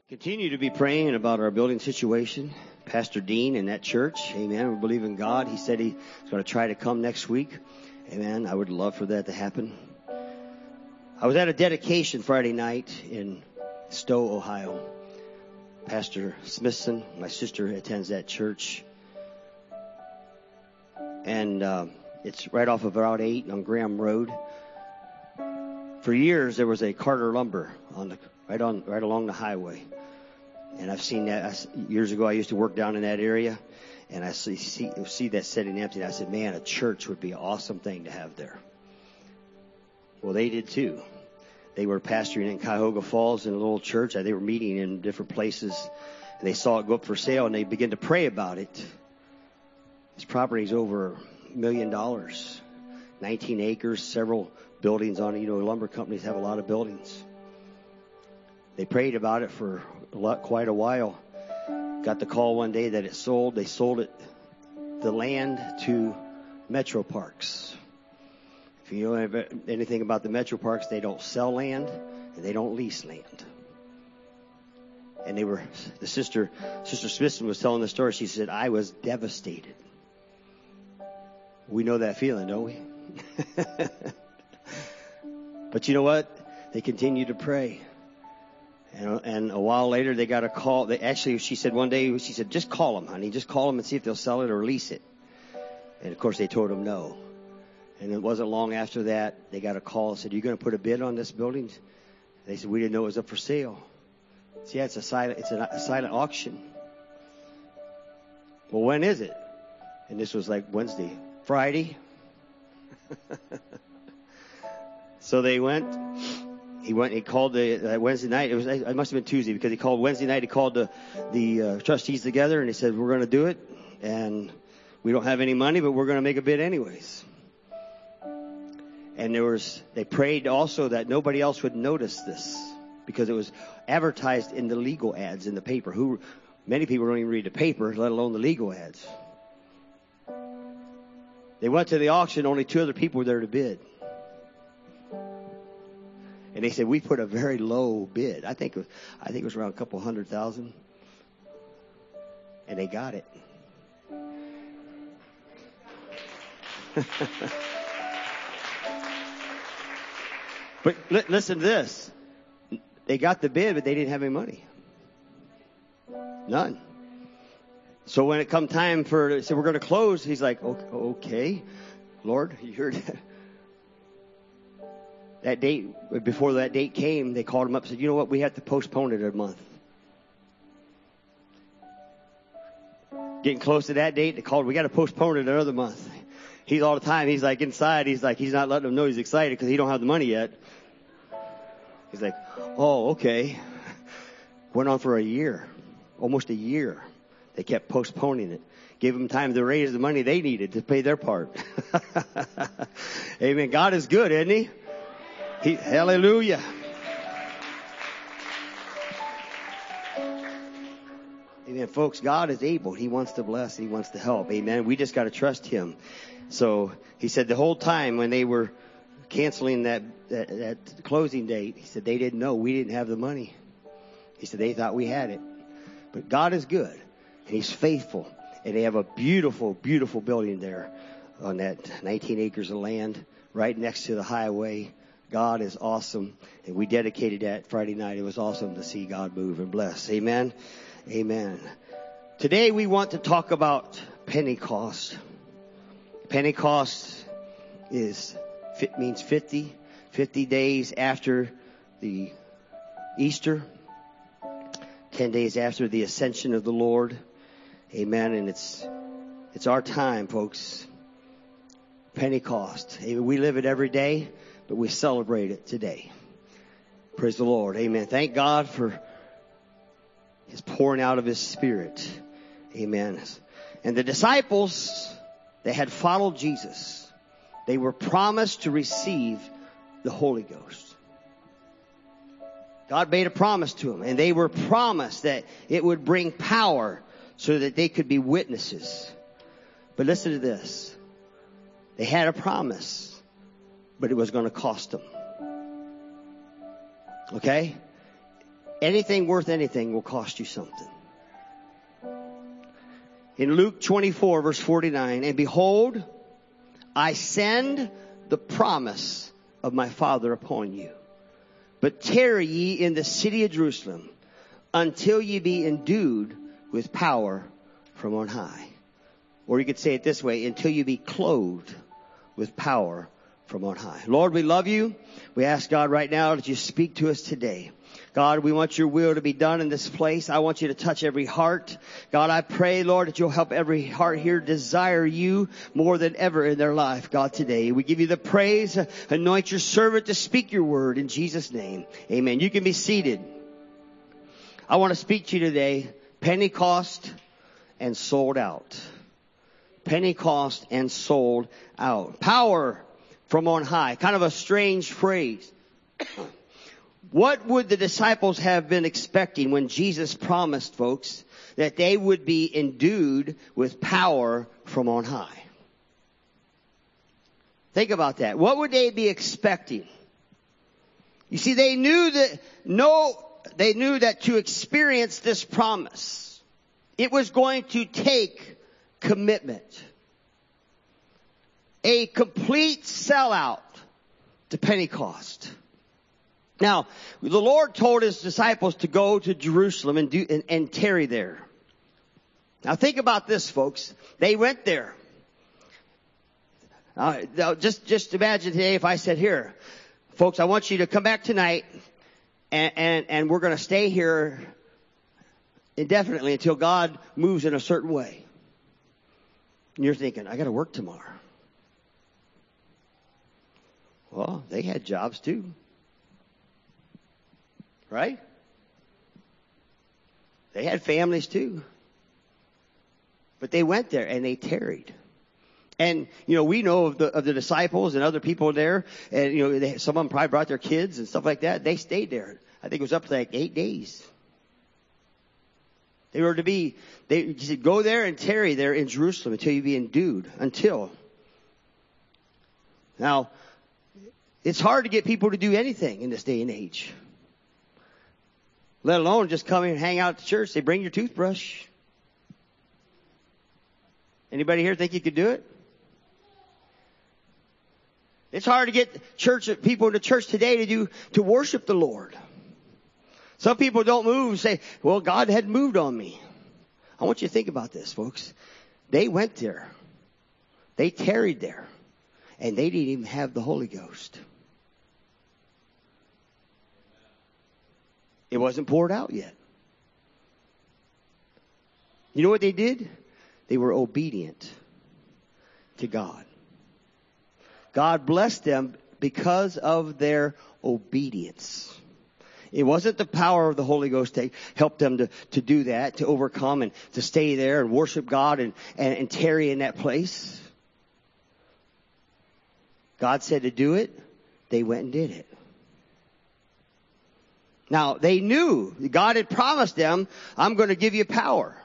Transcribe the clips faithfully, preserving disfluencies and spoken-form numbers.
Continue to be praying about our building situation. Pastor Dean and that church, amen. We believe in God. He said he's going to try to come next week. Amen. I would love for that to happen. I was at a dedication Friday night in Stowe, Ohio. Pastor Smithson, my sister, attends that church. And uh, it's right off of Route eight on Graham Road. For years, there was a Carter Lumber on the right on right along the highway. And I've seen that. I, years ago, I used to work down in that area. And I see, see, see that sitting empty. And I said, man, a church would be an awesome thing to have there. Well, they did too. They were pastoring in Cuyahoga Falls in a little church. They were meeting in different places. And they saw it go up for sale, and they began to pray about it. This property is over a million dollars. nineteen acres, several buildings on it. You know, lumber companies have a lot of buildings. They prayed about it for a lot, quite a while. Got the call one day that it sold. They sold it, the land, to Metro Parks. If you know anything about the Metro Parks, they don't sell land and they don't lease land. And they were, the sister, Sister Smithson was telling the story. She said, I was devastated. We know that feeling, don't we? But you know what? They continued to pray. And, and a while later, they got a call. They actually, she said one day, she said, just call them, honey. Just call them and see if they'll sell it or lease it. And of course, they told them no. And it wasn't long after that, they got a call and said, are you going to put a bid on this building? They said, we didn't know it was up for sale. See, yeah, it's a silent, it's a, a silent auction. Well, when is it? And this was like Wednesday, Friday. So they went. He went. He called the uh, Wednesday night. It was. It must have been Tuesday because he called Wednesday night. He called the the uh, trustees together and he said, "We're going to do it, and we don't have any money, but we're going to make a bid anyways." And there was. They prayed also that nobody else would notice this because it was advertised in the legal ads in the paper. Who many people don't even read the paper, let alone the legal ads. They went to the auction. Only two other people were there to bid. And they said, we put a very low bid. I think it was, I think it was around a couple hundred thousand. And they got it. But li- listen to this. They got the bid, but they didn't have any money. None. So when it come time for, they said, we're going to close. He's like, okay, Lord, you heard that. That date, before that date came, they called him up and said, you know what, we have to postpone it a month. Getting close to that date, they called, we got to postpone it another month. He's all the time, he's like inside, he's like, he's not letting them know he's excited because he don't have the money yet. He's like, oh, okay. Went on for a year, almost a year. They kept postponing it. Gave them time to raise the money they needed to pay their part. Amen. God is good, isn't he? He, hallelujah. Amen. Folks, God is able. He wants to bless. He wants to help. Amen. We just got to trust him. So he said the whole time when they were canceling that, that, that closing date, he said they didn't know. We didn't have the money. He said they thought we had it. But God is good. And he's faithful. And they have a beautiful, beautiful building there on that nineteen acres of land right next to the highway. God is awesome. And we dedicated that Friday night. It was awesome to see God move and bless. Amen. Amen. Today we want to talk about Pentecost. Pentecost is, means fifty, fifty days after the Easter. ten days after the ascension of the Lord. Amen. And it's, it's our time, folks. Pentecost. We live it every day, but we celebrate it today. Praise the Lord. Amen. Thank God for his pouring out of his Spirit. Amen. And the disciples, they had followed Jesus. They were promised to receive the Holy Ghost. God made a promise to them, and they were promised that it would bring power so that they could be witnesses. But listen to this. They had a promise, but it was going to cost them. Okay? anything worth anything will cost you something. In Luke twenty-four, verse forty-nine, and behold, I send the promise of my Father upon you. But tarry ye in the city of Jerusalem until ye be endued with power from on high. Or you could say it this way, until you be clothed with power from on high. Lord, we love you. We ask God right now that you speak to us today. God, we want your will to be done in this place. I want you to touch every heart. God, I pray, Lord, that you'll help every heart here desire you more than ever in their life, God, today. We give you the praise. Anoint your servant to speak your word in Jesus' name. Amen. You can be seated. I want to speak to you today, Pentecost and sold out. Pentecost and sold out. Power from on high. Kind of a strange phrase. What would the disciples have been expecting when Jesus promised, folks, that they would be endued with power from on high? Think about that. What would they be expecting? You see, they knew that no, they knew that to experience this promise, it was going to take commitment. A complete sellout to Pentecost. Now, the Lord told his disciples to go to Jerusalem and do, and, and tarry there. Now think about this, folks. They went there. Uh, just, just imagine today if I said, here, folks, I want you to come back tonight and, and, and we're going to stay here indefinitely until God moves in a certain way. And you're thinking, I got to work tomorrow. Well, they had jobs too. Right? They had families too. But they went there and they tarried. And, you know, we know of the, of the disciples and other people there. And, you know, they, some of them probably brought their kids and stuff like that. They stayed there. I think it was up to like eight days. They were to be, they said, go there and tarry there in Jerusalem until you be endued. Until. Now, it's hard to get people to do anything in this day and age. Let alone just come and hang out at the church. Say, bring your toothbrush. Anybody here think you could do it? It's hard to get church people into church today to do to worship the Lord. Some people don't move and say, well, God hadn't moved on me. I want you to think about this, folks. They went there. They tarried there. And they didn't even have the Holy Ghost. It wasn't poured out yet. You know what they did? They were obedient to God. God blessed them because of their obedience. It wasn't the power of the Holy Ghost that helped them to, to do that, to overcome and to stay there and worship God and, and, and tarry in that place. God said to do it. They went and did it. Now, they knew God had promised them, I'm going to give you power.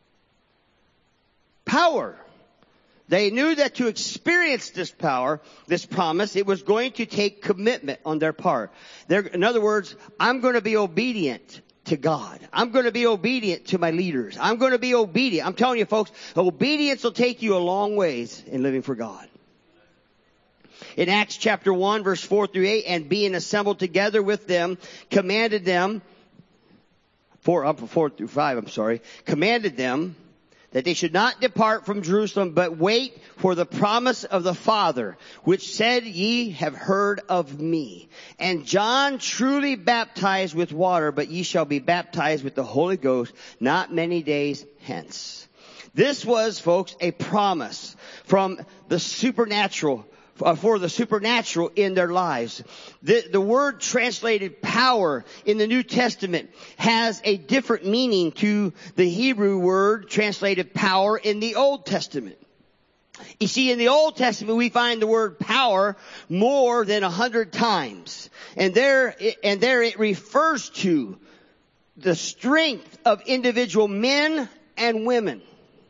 Power. They knew that to experience this power, this promise, it was going to take commitment on their part. They're, in other words, I'm going to be obedient to God. I'm going to be obedient to my leaders. I'm going to be obedient. I'm telling you, folks, obedience will take you a long ways in living for God. In Acts chapter one, verse four through eight, and being assembled together with them, commanded them, four, up four through five, I'm sorry, commanded them that they should not depart from Jerusalem, but wait for the promise of the Father, which said, ye have heard of me. And John truly baptized with water, but ye shall be baptized with the Holy Ghost not many days hence. This was, folks, a promise from the supernatural, for the supernatural in their lives. The, the word translated power in the New Testament has a different meaning to the Hebrew word translated power in the Old Testament. You see, in the Old Testament, we find the word power more than a hundred times. And there, and there it refers to the strength of individual men and women.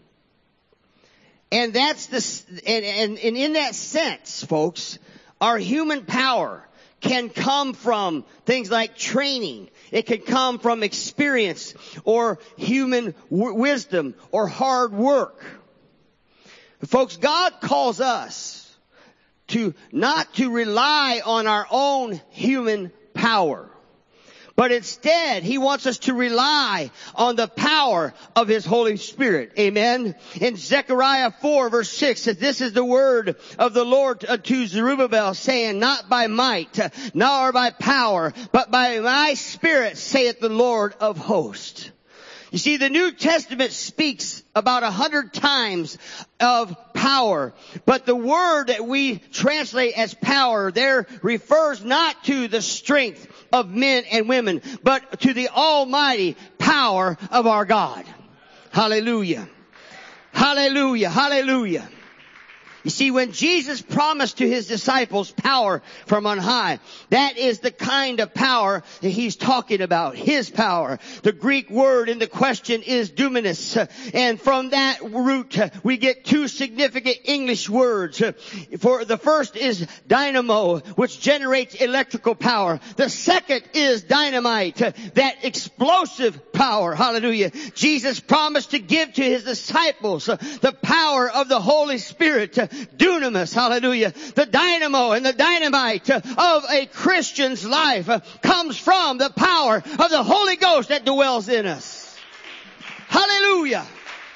And that's the, and, and, and in that sense, folks, our human power can come from things like training. It can come from experience or human w- wisdom or hard work. Folks, God calls us to not to rely on our own human power, but instead, He wants us to rely on the power of His Holy Spirit. Amen. In Zechariah four verse six says, this is the word of the Lord to Zerubbabel, saying, not by might, nor by power, but by my Spirit, saith the Lord of hosts. You see, the New Testament speaks about a hundred times of power, but the word that we translate as power there refers not to the strength of men and women, but to the almighty power of our God. Hallelujah. Hallelujah. Hallelujah. You see, when Jesus promised to His disciples power from on high, that is the kind of power that He's talking about. His power. The Greek word in the question is dunamis. And from that root, we get two significant English words. For the first is dynamo, which generates electrical power. The second is dynamite, that explosive power. Hallelujah. Jesus promised to give to His disciples the power of the Holy Spirit. Dunamis, hallelujah. The dynamo and the dynamite of a Christian's life comes from the power of the Holy Ghost that dwells in us. Hallelujah.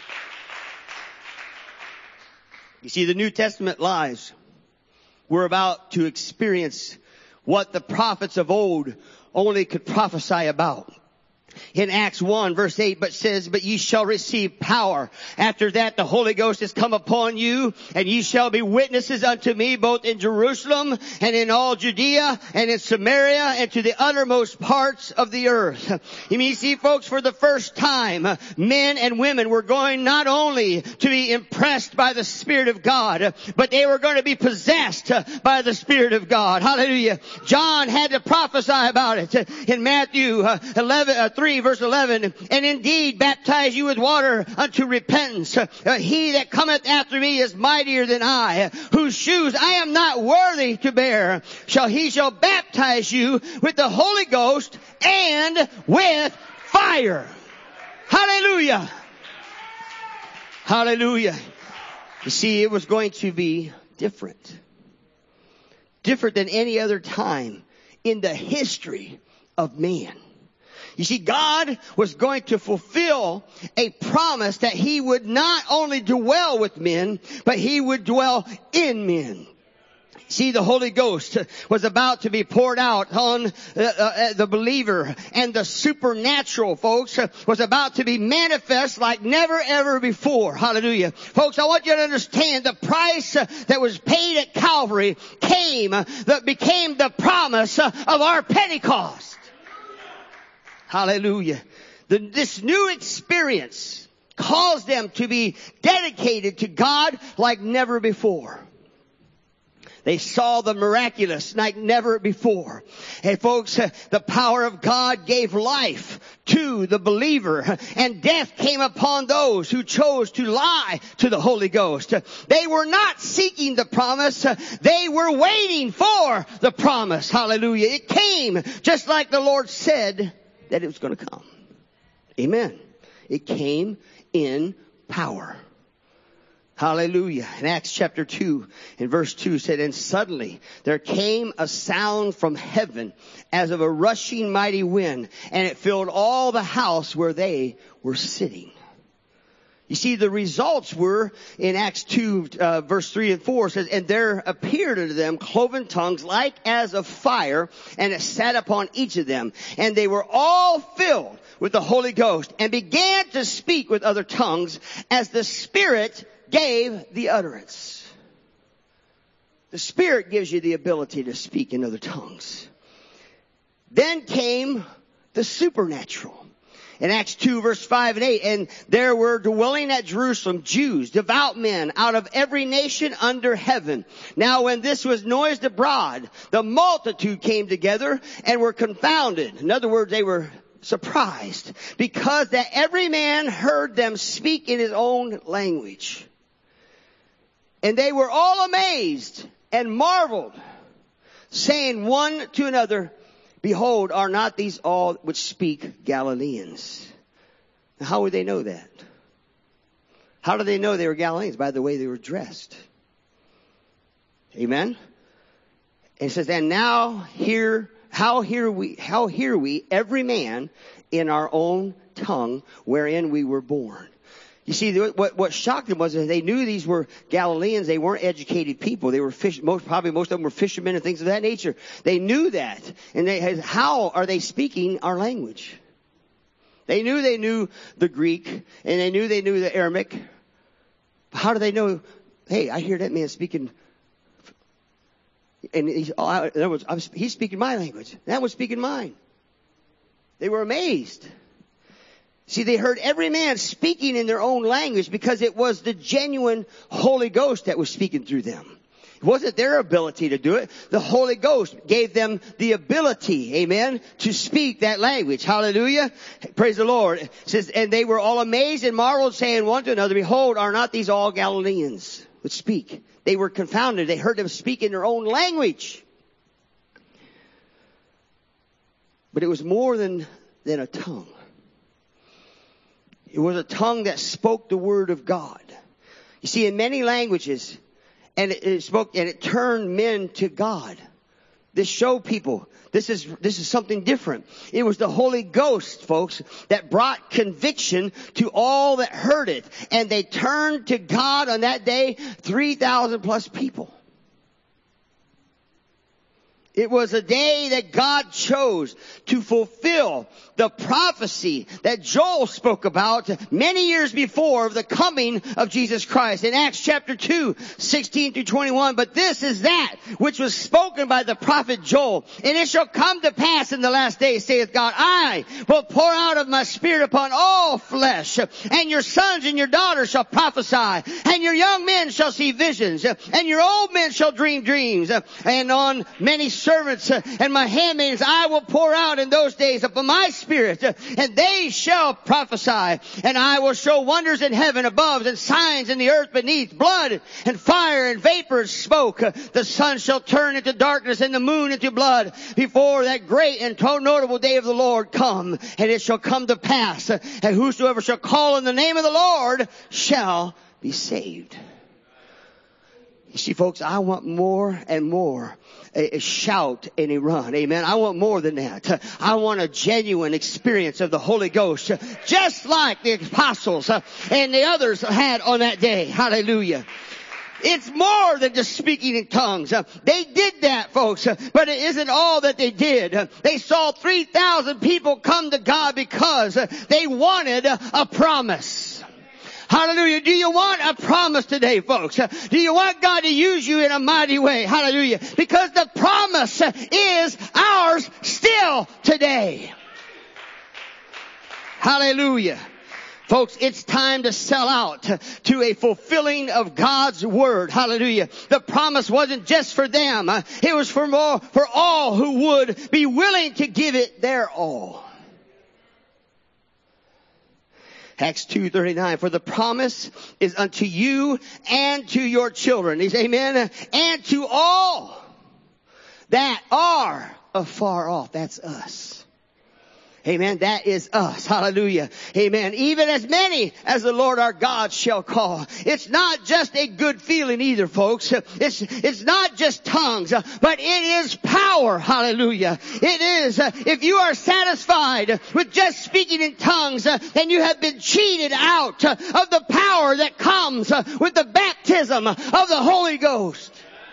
You see, the New Testament lies. We're about to experience what the prophets of old only could prophesy about. In Acts one verse eight, but says, but ye shall receive power. After that, the Holy Ghost has come upon you, and ye shall be witnesses unto me both in Jerusalem and in all Judea and in Samaria and to the uttermost parts of the earth. You mean, see, folks, for the first time, men and women were going not only to be impressed by the Spirit of God, but they were going to be possessed by the Spirit of God. Hallelujah. John had to prophesy about it in Matthew eleven, uh, three verse eleven, and indeed baptize you with water unto repentance. Uh, he that cometh after me is mightier than I, whose shoes I am not worthy to bear. Shall he shall baptize you with the Holy Ghost and with fire. Hallelujah. Hallelujah. You see, it was going to be different. Different than any other time in the history of man. You see, God was going to fulfill a promise that He would not only dwell with men, but He would dwell in men. See, the Holy Ghost was about to be poured out on uh, uh, the believer, and the supernatural, folks, was about to be manifest like never ever before. Hallelujah. Folks, I want you to understand the price that was paid at Calvary came, that became the promise of our Pentecost. Hallelujah. The, this new experience caused them to be dedicated to God like never before. They saw the miraculous like never before. Hey folks, the power of God gave life to the believer, and death came upon those who chose to lie to the Holy Ghost. They were not seeking the promise. They were waiting for the promise. Hallelujah. It came just like the Lord said that it was going to come. Amen. It came in power. Hallelujah. In Acts chapter two, in verse two said, and suddenly there came a sound from heaven as of a rushing mighty wind, and it filled all the house where they were sitting. You see, the results were in Acts two, uh, verse three and four says, and there appeared unto them cloven tongues like as of fire, and it sat upon each of them. And they were all filled with the Holy Ghost, and began to speak with other tongues as the Spirit gave the utterance. The Spirit gives you the ability to speak in other tongues. Then came the supernatural. In Acts two verse five and eight, and there were dwelling at Jerusalem Jews, devout men out of every nation under heaven. Now when this was noised abroad, the multitude came together and were confounded. In other words, they were surprised, because that every man heard them speak in his own language. And they were all amazed and marveled, saying one to another, behold, are not these all which speak Galileans? Now, how would they know that? How do they know they were Galileans? By the way they were dressed. Amen? And it says, and now hear, how hear we, how hear we every man in our own tongue wherein we were born. You see, what, what shocked them was that they knew these were Galileans. They weren't educated people. They were fish, most, probably most of them were fishermen and things of that nature. They knew that. And they had, how are they speaking our language? They knew they knew the Greek, and they knew they knew the Aramaic. How do they know, hey, I hear that man speaking, and he's, oh, in other words, I'm, he's speaking my language. That one's speaking mine. They were amazed. See, they heard every man speaking in their own language because it was the genuine Holy Ghost that was speaking through them. It wasn't their ability to do it. The Holy Ghost gave them the ability, amen, to speak that language. Hallelujah. Praise the Lord. It says, and they were all amazed and marveled, saying one to another, behold, are not these all Galileans which speak? They were confounded. They heard them speak in their own language. But it was more than, than a tongue. It was a tongue that spoke the word of God. You see, in many languages, and it, it spoke, and it turned men to God. This showed people, this is, this is something different. It was the Holy Ghost, folks, that brought conviction to all that heard it. And they turned to God on that day, three thousand plus people. It was a day that God chose to fulfill the prophecy that Joel spoke about many years before of the coming of Jesus Christ. In Acts chapter two, sixteen through twenty-one, but this is that which was spoken by the prophet Joel. And it shall come to pass in the last days, saith God, I will pour out of my spirit upon all flesh, and your sons and your daughters shall prophesy, and your young men shall see visions, and your old men shall dream dreams, and on many servants and my handmaidens I will pour out in those days upon my spirit, and they shall prophesy. And I will show wonders in heaven above and signs in the earth beneath, blood and fire and vapor and smoke. The sun shall turn into darkness and the moon into blood before that great and notable day of the Lord come. And it shall come to pass, and whosoever shall call on the name of the Lord shall be saved. You see, folks, I want more and more. A, a shout and a run. Amen. I want more than that. I want a genuine experience of the Holy Ghost, just like the apostles and the others had on that day. Hallelujah. It's more than just speaking in tongues. They did that, folks, but it isn't all that they did. They saw three thousand people come to God because they wanted a promise. Hallelujah. Do you want a promise today, folks? Do you want God to use you in a mighty way? Hallelujah. Because the promise is ours still today. Hallelujah. Folks, it's time to sell out to a fulfilling of God's word. Hallelujah. The promise wasn't just for them. It was for more, for all who would be willing to give it their all. Acts two thirty-nine, for the promise is unto you and to your children. He's amen. And to all that are afar off. That's us. Amen. That is us. Hallelujah. Amen. Even as many as the Lord our God shall call. It's not just a good feeling either, folks. It's, it's not just tongues, but it is power. Hallelujah. It is. If you are satisfied with just speaking in tongues, then you have been cheated out of the power that comes with the baptism of the Holy Ghost.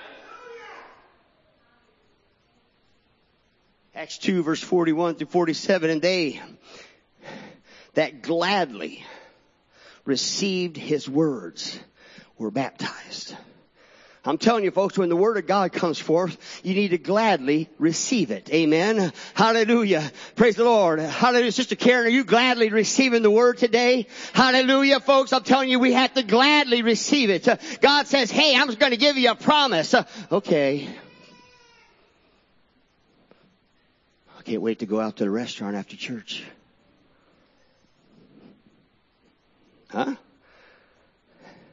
Acts two verse forty-one through forty-seven, and they that gladly received his words were baptized. I'm telling you, folks, when the word of God comes forth, you need to gladly receive it. Amen. Hallelujah. Praise the Lord. Hallelujah. Sister Karen, are you gladly receiving the word today? Hallelujah, folks. I'm telling you, we have to gladly receive it. God says, hey, I'm going to give you a promise. Okay. Can't wait to go out to the restaurant after church. Huh?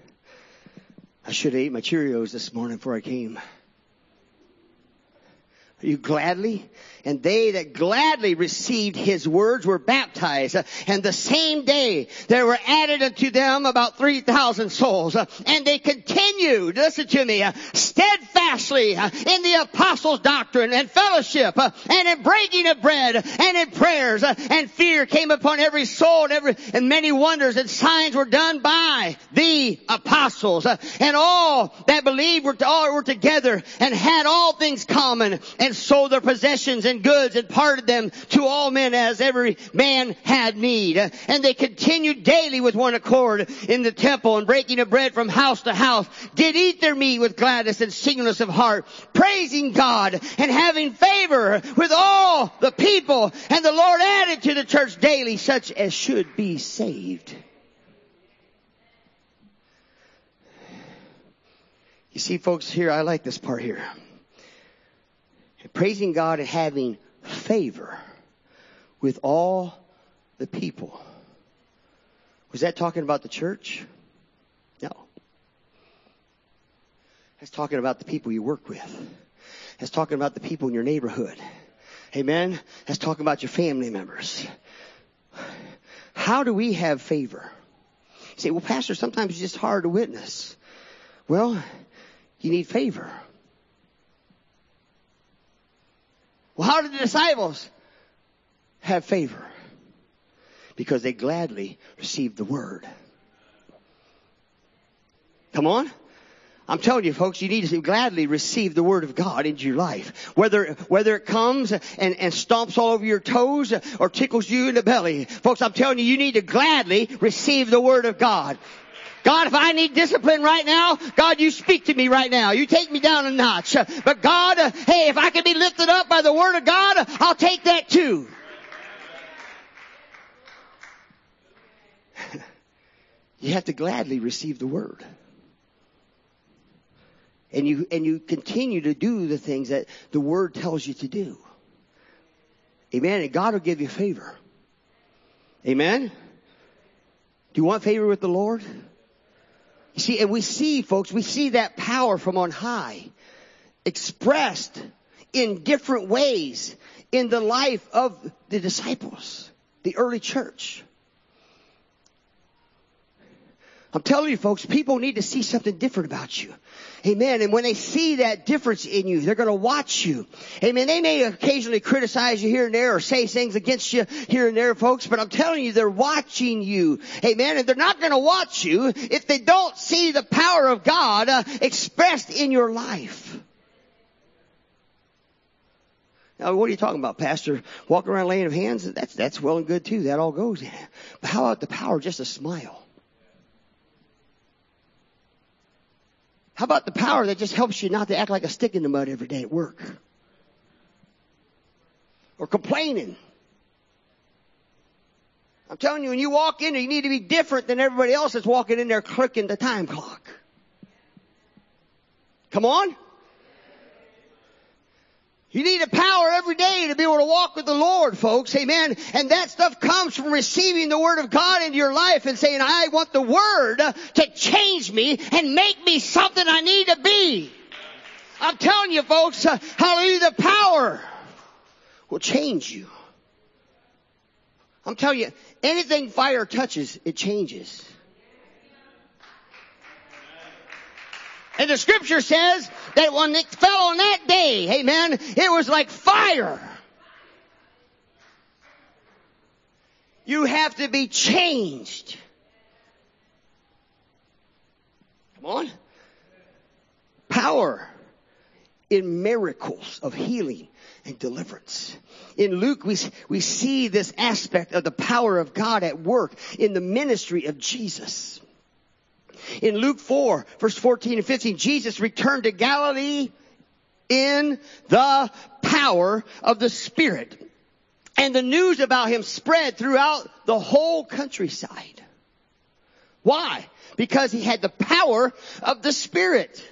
I should have ate my Cheerios this morning before I came. You gladly? And they that gladly received his words were baptized. And the same day there were added unto them about three thousand souls. And they continued, listen to me, steadfastly in the apostles' doctrine and fellowship and in breaking of bread and in prayers. And fear came upon every soul, and, every, and many wonders and signs were done by the apostles. And all that believed were, all were together and had all things common, and sold their possessions and goods and parted them to all men as every man had need. And they continued daily with one accord in the temple, and breaking of bread from house to house, did eat their meat with gladness and singleness of heart, praising God and having favor with all the people. And the Lord added to the church daily such as should be saved. You see, folks, here, I like this part here. Praising God and having favor with all the people. Was that talking about the church? No. That's talking about the people you work with. That's talking about the people in your neighborhood. Amen? That's talking about your family members. How do we have favor? You say, well, Pastor, sometimes it's just hard to witness. Well, you need favor. Well, how did the disciples have favor? Because they gladly received the word. Come on. I'm telling you, folks, you need to gladly receive the word of God into your life. Whether, whether it comes and, and stomps all over your toes or tickles you in the belly. Folks, I'm telling you, you need to gladly receive the word of God. God, if I need discipline right now, God, you speak to me right now. You take me down a notch. But God, uh, hey, if I can be lifted up by the word of God, I'll take that too. You have to gladly receive the word. And you, and you continue to do the things that the word tells you to do. Amen. And God will give you favor. Amen. Do you want favor with the Lord? You see, and we see, folks, we see that power from on high expressed in different ways in the life of the disciples, the early church. I'm telling you, folks, people need to see something different about you. Amen. And when they see that difference in you, they're going to watch you. Amen. They may occasionally criticize you here and there or say things against you here and there, folks, but I'm telling you, they're watching you. Amen. And they're not going to watch you if they don't see the power of God uh, expressed in your life. Now, what are you talking about, Pastor? Walking around laying of hands? That's, that's well and good too. That all goes in it. But how about the power of just a smile? How about the power that just helps you not to act like a stick in the mud every day at work? Or complaining. I'm telling you, when you walk in there, you need to be different than everybody else that's walking in there clicking the time clock. Come on. You need a power every day to be able to walk with the Lord, folks. Amen. And that stuff comes from receiving the Word of God into your life and saying, I want the Word to change me and make me something I need to be. I'm telling you, folks, uh, hallelujah, the power will change you. I'm telling you, anything fire touches, it changes. And the scripture says that when it fell on that day, amen, it was like fire. You have to be changed. Come on. Power in miracles of healing and deliverance. In Luke, we, we see this aspect of the power of God at work in the ministry of Jesus. In Luke four, verse fourteen and fifteen, Jesus returned to Galilee in the power of the Spirit. And the news about him spread throughout the whole countryside. Why? Because he had the power of the Spirit.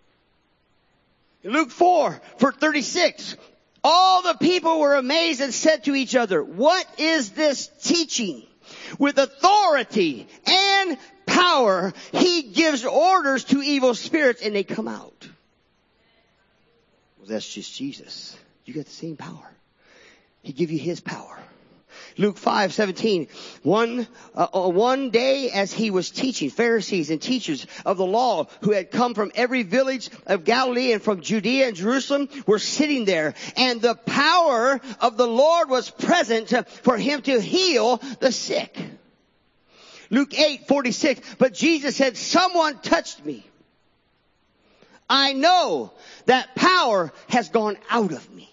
In Luke four, verse thirty-six, all the people were amazed and said to each other, what is this teaching? With authority and power, he gives orders to evil spirits and they come out. Well, that's just Jesus. You got the same power. He give you his power. Luke five seventeen. One, uh, one day as he was teaching, Pharisees and teachers of the law who had come from every village of Galilee and from Judea and Jerusalem were sitting there. And the power of the Lord was present for him to heal the sick. Luke eight forty-six. But Jesus said, someone touched me. I know that power has gone out of me.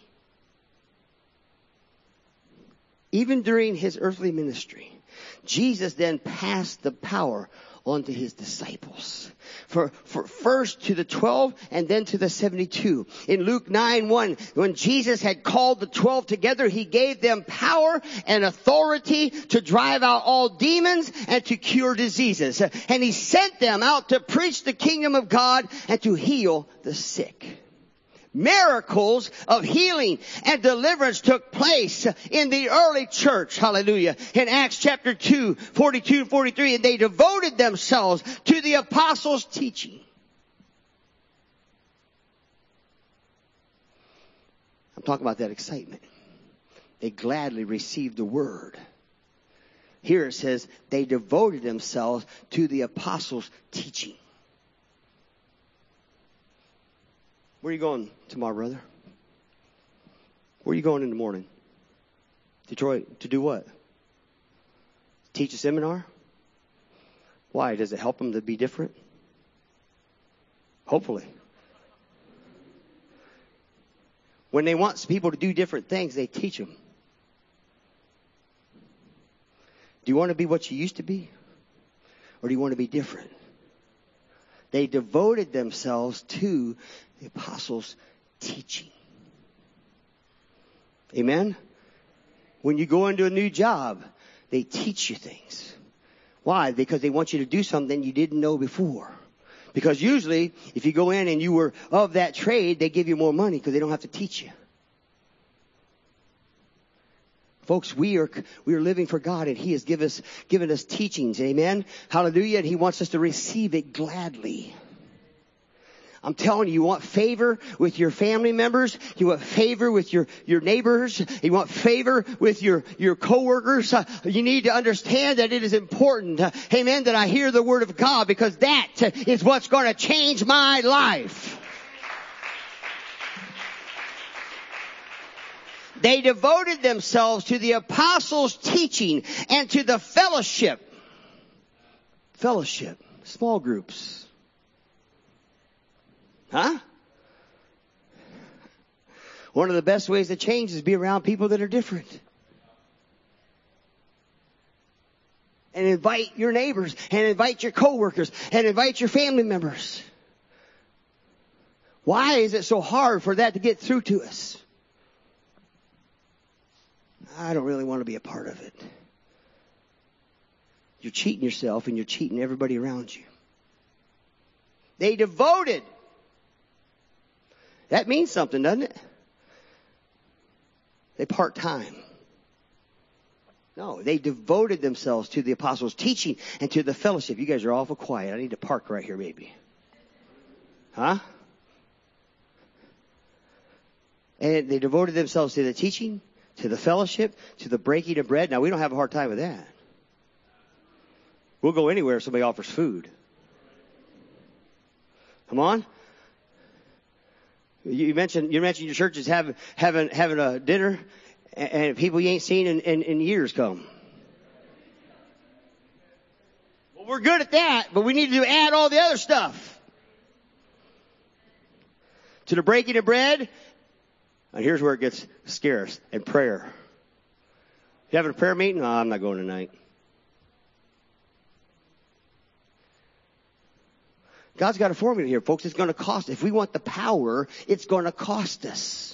Even during his earthly ministry, Jesus then passed the power on to his disciples. For, for first to the twelve and then to the seventy-two. In Luke nine one, when Jesus had called the twelve together, he gave them power and authority to drive out all demons and to cure diseases. And he sent them out to preach the kingdom of God and to heal the sick. Miracles of healing and deliverance took place in the early church. Hallelujah. In Acts chapter two, forty-two and forty-three. And they devoted themselves to the apostles' teaching. I'm talking about that excitement. They gladly received the word. Here it says they devoted themselves to the apostles' teaching. Where are you going tomorrow, brother? Where are you going in the morning? Detroit. To do what? Teach a seminar? Why? Does it help them to be different? Hopefully. When they want people to do different things, they teach them. Do you want to be what you used to be? Or do you want to be different? They devoted themselves to the apostles' teaching. Amen? When you go into a new job, they teach you things. Why? Because they want you to do something you didn't know before. Because usually, if you go in and you were of that trade, they give you more money because they don't have to teach you. Folks, we are, we are living for God and he has given us, given us teachings. Amen? Hallelujah. And he wants us to receive it gladly. I'm telling you, you want favor with your family members. You want favor with your, your neighbors. You want favor with your, your coworkers. Uh, you need to understand that it is important, uh, amen, that I hear the word of God because that uh, is what's going to change my life. They devoted themselves to the apostles' teaching and to the fellowship. Fellowship. Small groups. Huh? One of the best ways to change is be around people that are different. And invite your neighbors and invite your coworkers and invite your family members. Why is it so hard for that to get through to us? I don't really want to be a part of it. You're cheating yourself and you're cheating everybody around you. They devoted. That means something, doesn't it? They part-time. No, they devoted themselves to the apostles' teaching and to the fellowship. You guys are awful quiet. I need to park right here, maybe. Huh? And they devoted themselves to the teaching, to the fellowship, to the breaking of bread. Now, we don't have a hard time with that. We'll go anywhere if somebody offers food. Come on. You mentioned you mentioned your church is having having having a dinner, and, and people you ain't seen in, in, in years come. Well, we're good at that, but we need to add all the other stuff to the breaking of bread. And here's where it gets scarce: and prayer. You having a prayer meeting? No, I'm not going tonight. God's got a formula here, folks. It's going to cost. If we want the power, it's going to cost us.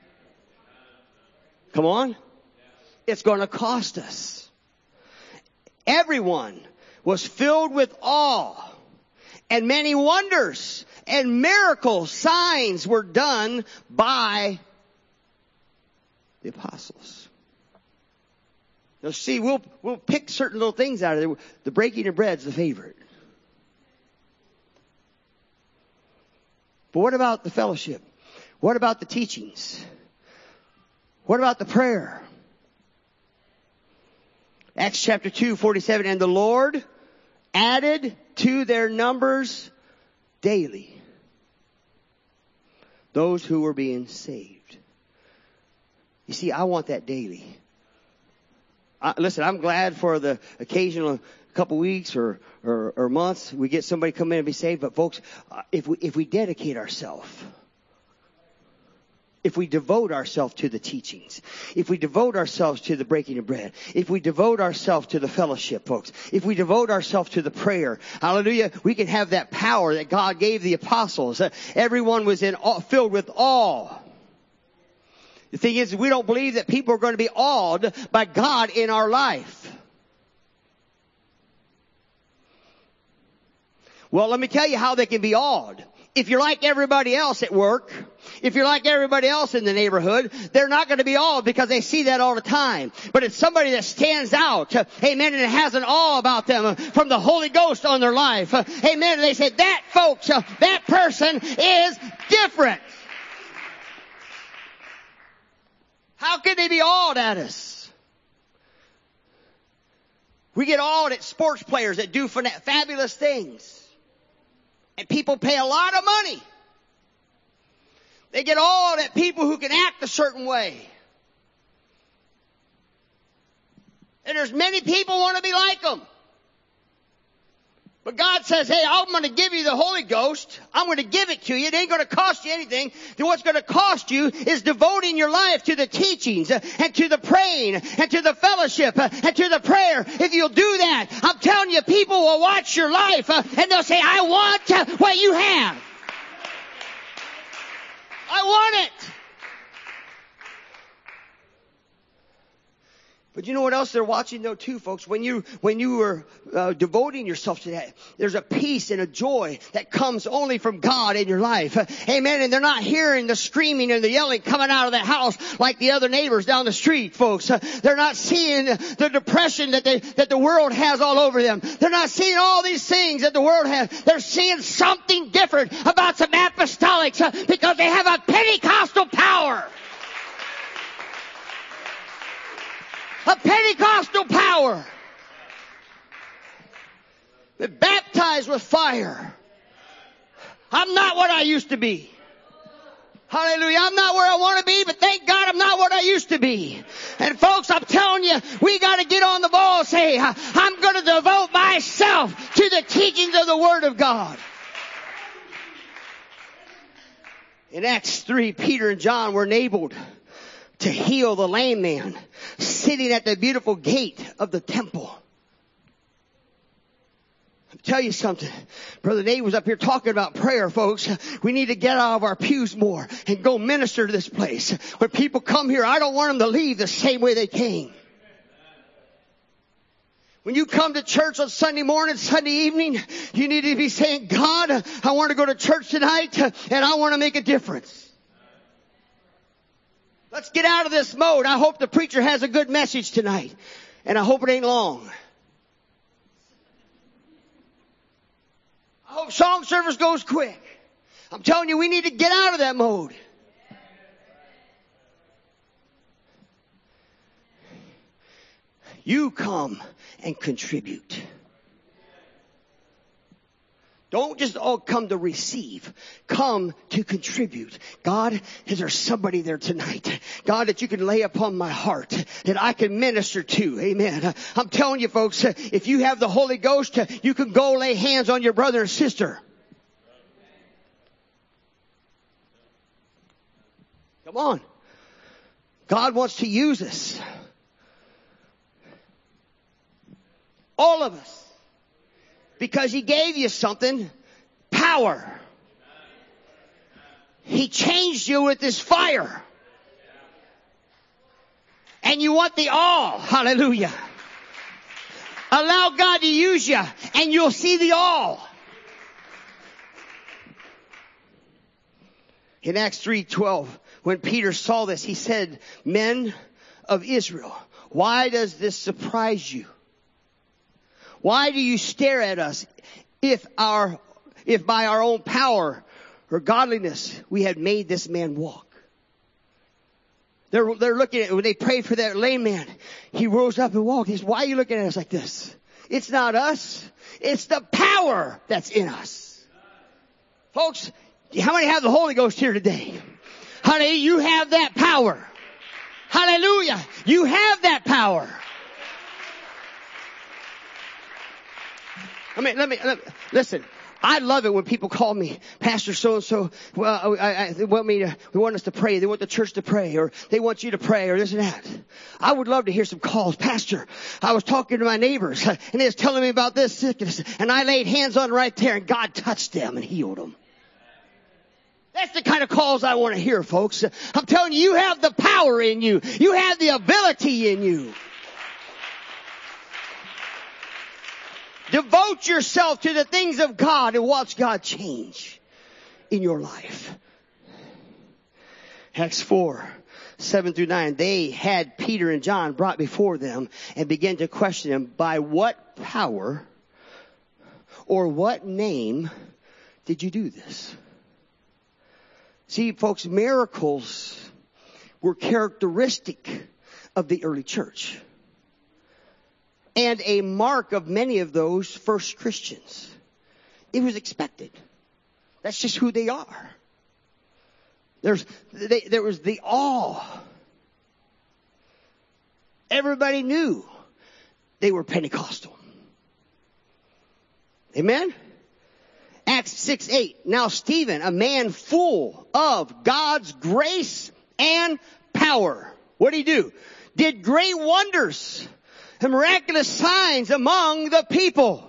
Come on. It's going to cost us. Everyone was filled with awe, and many wonders and miracles, signs were done by the apostles. Now see, we'll, we'll pick certain little things out of there. The breaking of bread's the favorite. But what about the fellowship? What about the teachings? What about the prayer? Acts chapter two, forty-seven, and the Lord added to their numbers daily those who were being saved. You see, I want that daily. I, listen, I'm glad for the occasional couple weeks or, or, or months we get somebody come in and be saved. But folks, if we, if we dedicate ourselves, if we devote ourselves to the teachings, if we devote ourselves to the breaking of bread, if we devote ourselves to the fellowship, folks, if we devote ourselves to the prayer, hallelujah, we can have that power that God gave the apostles. Uh, everyone was in awe, filled with awe. The thing is, we don't believe that people are going to be awed by God in our life. Well, let me tell you how they can be awed. If you're like everybody else at work, if you're like everybody else in the neighborhood, they're not going to be awed because they see that all the time. But it's somebody that stands out, uh, amen, and has an awe about them uh, from the Holy Ghost on their life. Uh, amen. And they say, that folks, uh, that person is different. How can they be awed at us? We get awed at sports players that do fabulous things. And people pay a lot of money. They get awed at people who can act a certain way. And there's many people who want to be like them. But God says, hey, I'm going to give you the Holy Ghost. I'm going to give it to you. It ain't going to cost you anything. Then what's going to cost you is devoting your life to the teachings uh, and to the praying and to the fellowship uh, and to the prayer. If you'll do that, I'm telling you, people will watch your life uh, and they'll say, I want uh, what you have. I want it. But you know what else they're watching though too, folks? When you, when you are uh, devoting yourself to that, there's a peace and a joy that comes only from God in your life. Uh, amen. And they're not hearing the screaming and the yelling coming out of that house like the other neighbors down the street, folks. Uh, they're not seeing the depression that they, that the world has all over them. They're not seeing all these things that the world has. They're seeing something different about some apostolics uh, because they have a Pentecostal power. A Pentecostal power. They're baptized with fire. I'm not what I used to be. Hallelujah. I'm not where I want to be, but thank God I'm not what I used to be. And folks, I'm telling you, we got to get on the ball and say, I'm going to devote myself to the teachings of the Word of God. In Acts three, Peter and John were enabled to heal the lame man sitting at the beautiful gate of the temple. I'll tell you something. Brother Nate was up here talking about prayer, folks. We need to get out of our pews more and go minister to this place. When people come here, I don't want them to leave the same way they came. When you come to church on Sunday morning, Sunday evening, you need to be saying, God, I want to go to church tonight and I want to make a difference. Let's get out of this mode. I hope the preacher has a good message tonight. And I hope it ain't long. I hope song service goes quick. I'm telling you, we need to get out of that mode. You come and contribute. Don't just all come to receive. Come to contribute. God, is there somebody there tonight? God, that you can lay upon my heart, that I can minister to. Amen. I'm telling you folks, if you have the Holy Ghost, you can go lay hands on your brother or sister. Come on. God wants to use us. All of us. Because He gave you something, power. He changed you with His fire. And you want the all. Hallelujah. Allow God to use you and you'll see the all. In Acts three twelve, when Peter saw this, he said, Men of Israel, why does this surprise you? Why do you stare at us if our, if by our own power or godliness we had made this man walk? They're, they're looking at, when they prayed for that lame man, he rose up and walked. He said, why are you looking at us like this? It's not us. It's the power that's in us. Folks, how many have the Holy Ghost here today? Honey, you have that power. Hallelujah. You have that power. I mean, let me, let me listen. I love it when people call me, Pastor so-and-so, well, I, I, they want me to, they want us to pray. They want the church to pray, or they want you to pray, or this and that. I would love to hear some calls. Pastor, I was talking to my neighbors, and they was telling me about this sickness, and I laid hands on right there, and God touched them and healed them. That's the kind of calls I want to hear, folks. I'm telling you, you have the power in you. You have the ability in you. Devote yourself to the things of God and watch God change in your life. Acts four, seven through nine. They had Peter and John brought before them and began to question them, by what power or what name did you do this? See, folks, miracles were characteristic of the early church. And a mark of many of those first Christians. It was expected. That's just who they are. There's, they, there was the awe. Everybody knew they were Pentecostal. Amen? Acts six eight. Now Stephen, a man full of God's grace and power. What did he do? Did great wonders and miraculous signs among the people.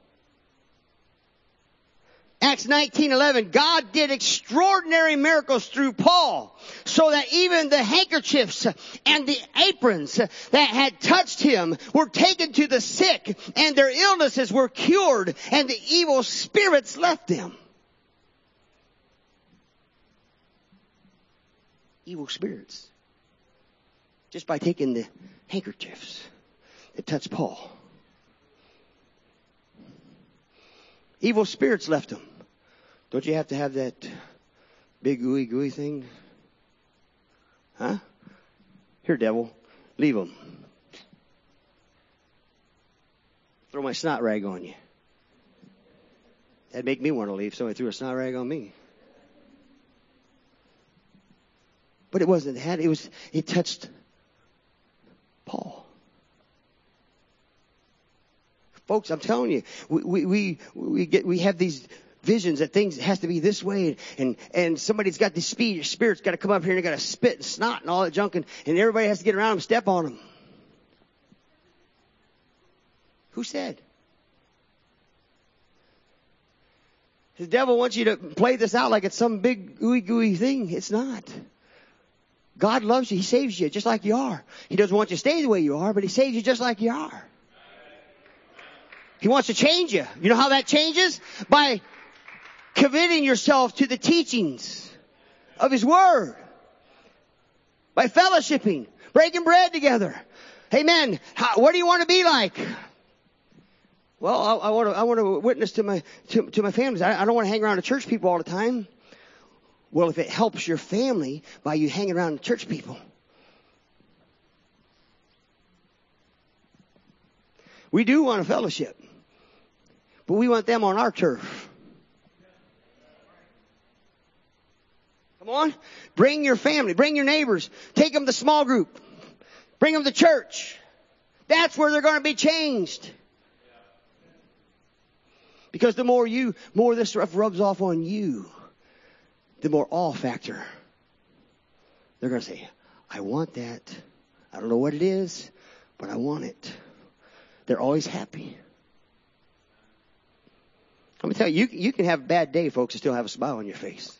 Acts nineteen eleven. God did extraordinary miracles through Paul, so that even the handkerchiefs and the aprons that had touched him were taken to the sick, and their illnesses were cured, and the evil spirits left them. Evil spirits. Just by taking the handkerchiefs that touched Paul. Evil spirits left him. Don't you have to have that big ooey gooey thing? Huh? Here, devil, leave him. Throw my snot rag on you. That'd make me want to leave. Somebody threw a snot rag on me. But it wasn't that. It was, it touched Paul. Folks, I'm telling you, we, we, we, we get, we have these visions that things has to be this way, and, and somebody's got this speed, spirit's got to come up here and they got to spit and snot and all that junk, and, and everybody has to get around them and step on them. Who said? The devil wants you to play this out like it's some big ooey gooey thing. It's not. God loves you. He saves you just like you are. He doesn't want you to stay the way you are, but he saves you just like you are. He wants to change you. You know how that changes? By committing yourself to the teachings of His Word. By fellowshipping. Breaking bread together. Amen. How, what do you want to be like? Well, I, I want to, I want to witness to my, to, to my families. I, I don't want to hang around the church people all the time. Well, if it helps your family by you hanging around the church people. We do want a fellowship. But we want them on our turf. Come on. Bring your family. Bring your neighbors. Take them to small group. Bring them to church. That's where they're going to be changed. Because the more you, more this stuff rubs off on you, the more awe factor. They're going to say, I want that. I don't know what it is, but I want it. They're always happy. Let me tell you, you, you can have a bad day, folks, and still have a smile on your face.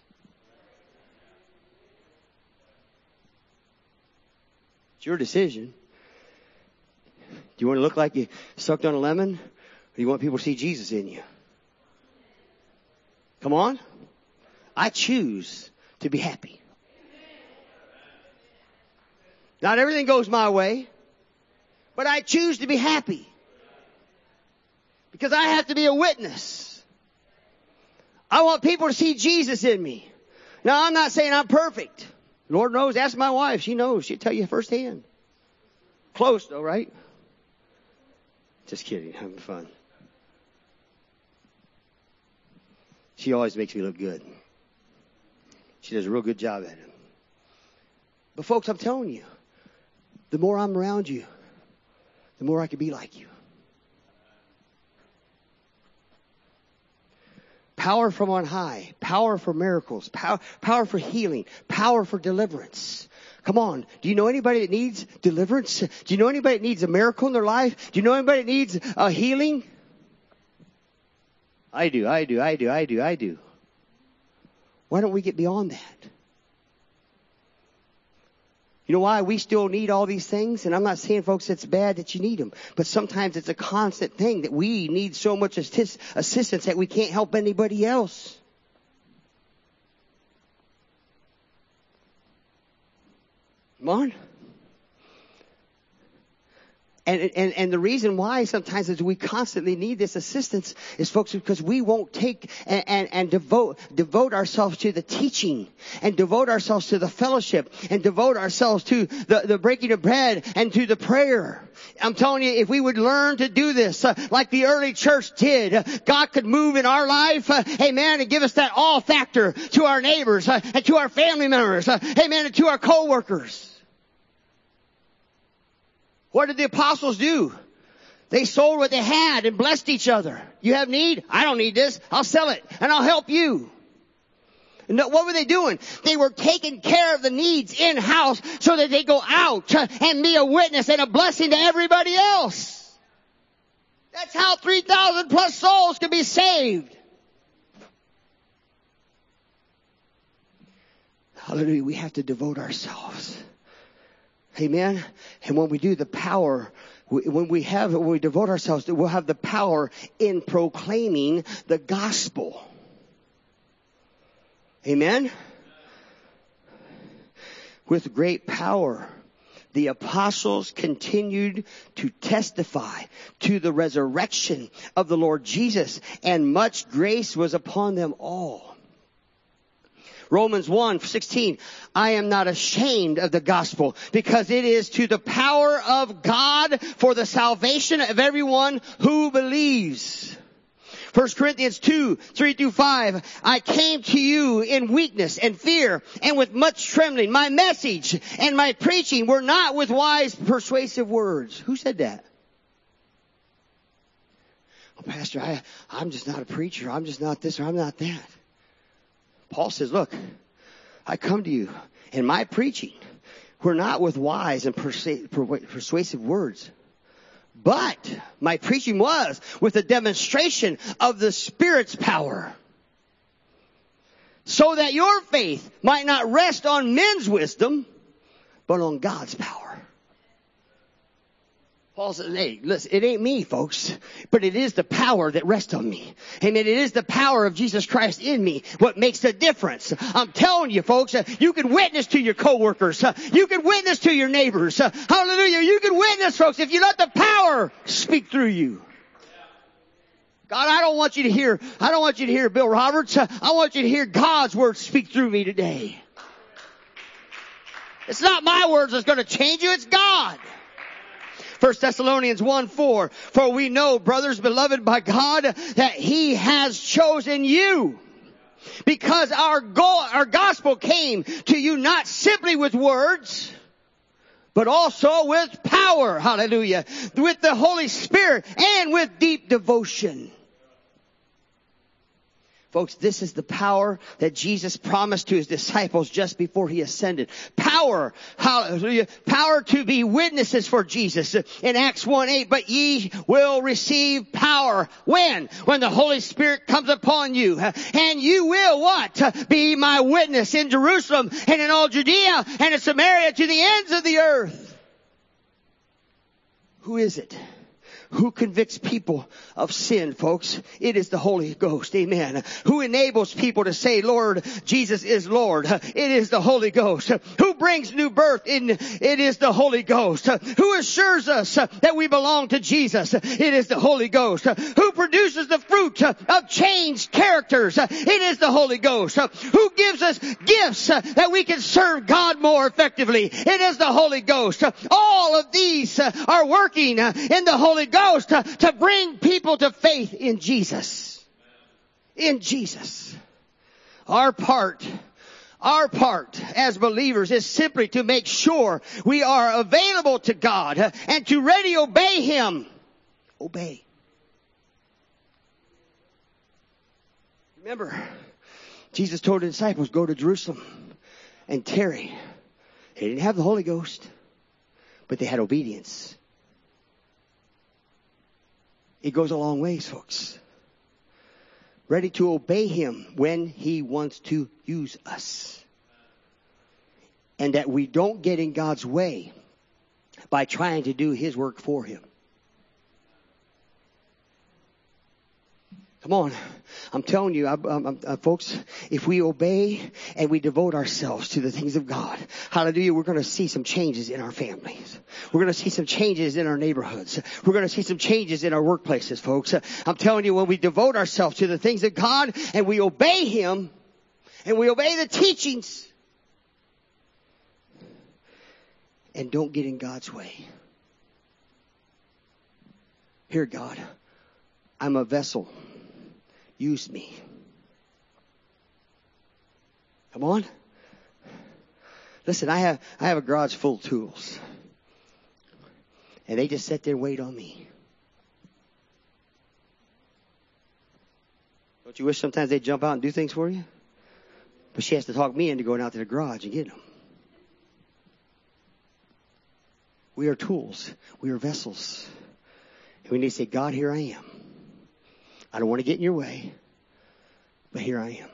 It's your decision. Do you want to look like you sucked on a lemon? Or do you want people to see Jesus in you? Come on. I choose to be happy. Not everything goes my way, but I choose to be happy. Because I have to be a witness. I want people to see Jesus in me. Now, I'm not saying I'm perfect. Lord knows. Ask my wife. She knows. She'll tell you firsthand. Close though, right? Just kidding. Having fun. She always makes me look good. She does a real good job at it. But folks, I'm telling you, the more I'm around you, the more I can be like you. Power from on high, power for miracles, power, power for healing, power for deliverance. Come on. Do you know anybody that needs deliverance? Do you know anybody that needs a miracle in their life? Do you know anybody that needs a healing? I do, I do, I do, I do, I do. Why don't we get beyond that? You know why? We still need all these things. And I'm not saying, folks, it's bad that you need them. But sometimes it's a constant thing that we need so much assist- assistance that we can't help anybody else. Come on. And, and, and the reason why sometimes is we constantly need this assistance is, folks, because we won't take and, and, and devote, devote ourselves to the teaching and devote ourselves to the fellowship and devote ourselves to the, the breaking of bread and to the prayer. I'm telling you, if we would learn to do this uh, like the early church did, uh, God could move in our life, uh, amen, and give us that all factor to our neighbors uh, and to our family members, uh, amen, and to our co-workers. What did the apostles do? They sold what they had and blessed each other. You have need? I don't need this. I'll sell it and I'll help you. And what were they doing? They were taking care of the needs in-house so that they go out and be a witness and a blessing to everybody else. That's how three thousand plus souls can be saved. Hallelujah. We have to devote ourselves. Amen. And when we do, the power, when we have, when we devote ourselves, we'll have the power in proclaiming the gospel. Amen. With great power, the apostles continued to testify to the resurrection of the Lord Jesus, and much grace was upon them all. Romans one sixteen, I am not ashamed of the gospel, because it is to the power of God for the salvation of everyone who believes. First Corinthians two, three through five, I came to you in weakness and fear and with much trembling. My message and my preaching were not with wise, persuasive words. Who said that? Oh, Pastor, I, I'm just not a preacher. I'm just not this or I'm not that. Paul says, look, I come to you in my preaching. We're not with wise and persu- persuasive words. But my preaching was with a demonstration of the Spirit's power. So that your faith might not rest on men's wisdom, but on God's power. Paul says, hey, listen, it ain't me, folks, but it is the power that rests on me. Amen. It is the power of Jesus Christ in me what makes the difference. I'm telling you, folks, uh, you can witness to your coworkers. Uh, you can witness to your neighbors. Uh, hallelujah. You can witness, folks, if you let the power speak through you. God, I don't want you to hear, I don't want you to hear Bill Roberts. Uh, I want you to hear God's word speak through me today. It's not my words that's going to change you. It's God. First Thessalonians one four, for we know, brothers beloved by God, that He has chosen you. Because our goal, our gospel came to you not simply with words, but also with power. Hallelujah. With the Holy Spirit and with deep devotion. Folks, this is the power that Jesus promised to His disciples just before He ascended. Power, hallelujah, power to be witnesses for Jesus. In Acts one eight, but ye will receive power. When? When the Holy Spirit comes upon you. And you will what? Be my witness in Jerusalem and in all Judea and in Samaria to the ends of the earth. Who is it? Who convicts people of sin, folks? It is the Holy Ghost. Amen. Who enables people to say, Lord, Jesus is Lord? It is the Holy Ghost. Who brings new birth? In, it is the Holy Ghost. Who assures us that we belong to Jesus? It is the Holy Ghost. Who produces the fruit of changed character characters. Uh, it is the Holy Ghost uh, who gives us gifts uh, that we can serve God more effectively. It is the Holy Ghost. Uh, all of these uh, are working uh, in the Holy Ghost uh, to bring people to faith in Jesus. In Jesus. Our part Our part as believers is simply to make sure we are available to God and to ready obey Him. Obey. Remember, Jesus told the disciples, go to Jerusalem and tarry. They didn't have the Holy Ghost, but they had obedience. It goes a long ways, folks. Ready to obey Him when He wants to use us. And that we don't get in God's way by trying to do His work for Him. Come on. I'm telling you, I, I, I, folks, if we obey and we devote ourselves to the things of God, hallelujah, we're going to see some changes in our families. We're going to see some changes in our neighborhoods. We're going to see some changes in our workplaces, folks. I'm telling you, when we devote ourselves to the things of God and we obey Him and we obey the teachings and don't get in God's way. Here, God, I'm a vessel. Use me. Come on. Listen, I have I have a garage full of tools. And they just sit there and wait on me. Don't you wish sometimes they'd jump out and do things for you? But she has to talk me into going out to the garage and getting them. We are tools. We are vessels. And we need to say, God, here I am. I don't want to get in your way, but here I am.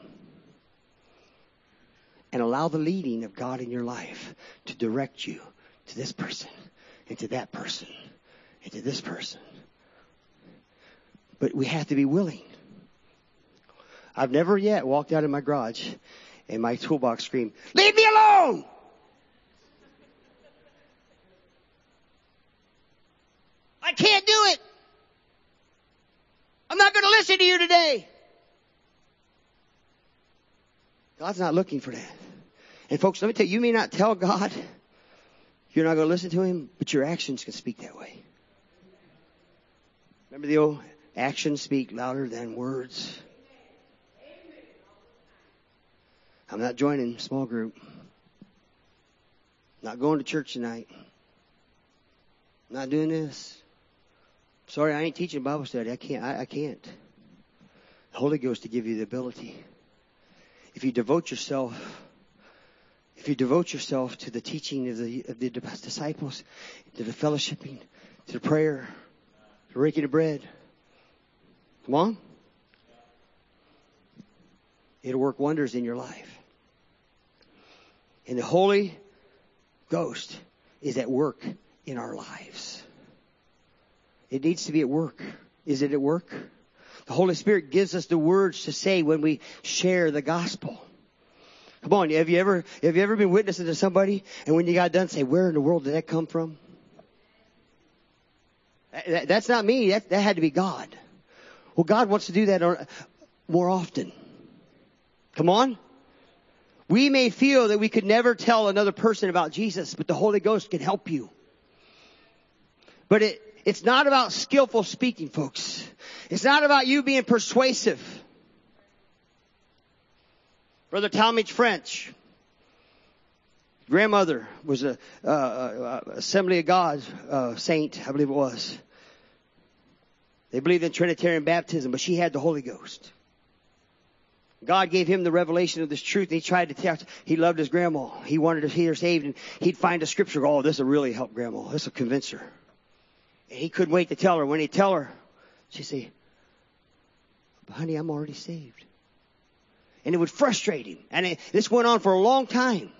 And allow the leading of God in your life to direct you to this person, and to that person, and to this person. But we have to be willing. I've never yet walked out of my garage and my toolbox screamed, leave me alone! I can't do it! I'm not going to listen to you today. God's not looking for that. And folks, let me tell you, you may not tell God you're not going to listen to Him, but your actions can speak that way. Remember the old actions speak louder than words. I'm not joining small group. Not going to church tonight. Not doing this. Sorry, I ain't teaching Bible study. I can't. I, I can't. The Holy Ghost to give you the ability. If you devote yourself, if you devote yourself to the teaching of the of the disciples, to the fellowshipping, to the prayer, to the breaking of bread, come on, it'll work wonders in your life. And the Holy Ghost is at work in our lives. It needs to be at work. Is it at work? The Holy Spirit gives us the words to say when we share the gospel. Come on, have you ever have you ever been witnessing to somebody and when you got done say, where in the world did that come from? That, that's not me. That, that had to be God. Well, God wants to do that more often. Come on. We may feel that we could never tell another person about Jesus, but the Holy Ghost can help you. But it It's not about skillful speaking, folks. It's not about you being persuasive. Brother Talmage French, grandmother was a uh, uh, Assembly of God uh, saint, I believe it was. They believed in Trinitarian baptism, but she had the Holy Ghost. God gave him the revelation of this truth, and he tried to tell. He loved his grandma. He wanted to see her saved, and he'd find a scripture. Oh, this will really help grandma. This will convince her. And he couldn't wait to tell her. When he'd tell her, she'd say, honey, I'm already saved. And it would frustrate him. And it, this went on for a long time.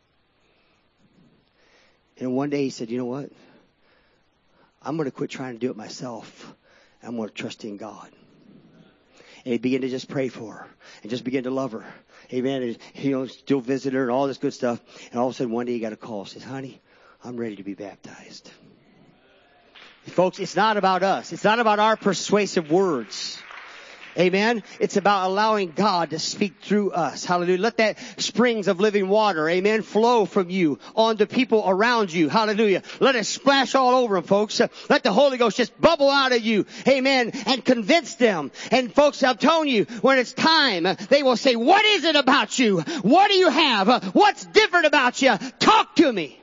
And one day he said, you know what? I'm going to quit trying to do it myself. I'm going to trust in God. And he began to just pray for her. And just begin to love her. Amen. And, you know, still visit her and all this good stuff. And all of a sudden one day he got a call. He says, honey, I'm ready to be baptized. Folks, it's not about us. It's not about our persuasive words. Amen. It's about allowing God to speak through us. Hallelujah. Let that springs of living water, amen, flow from you onto people around you. Hallelujah. Let it splash all over them, folks. Let the Holy Ghost just bubble out of you. Amen. And convince them. And folks, I'm telling you, when it's time, they will say, what is it about you? What do you have? What's different about you? Talk to me.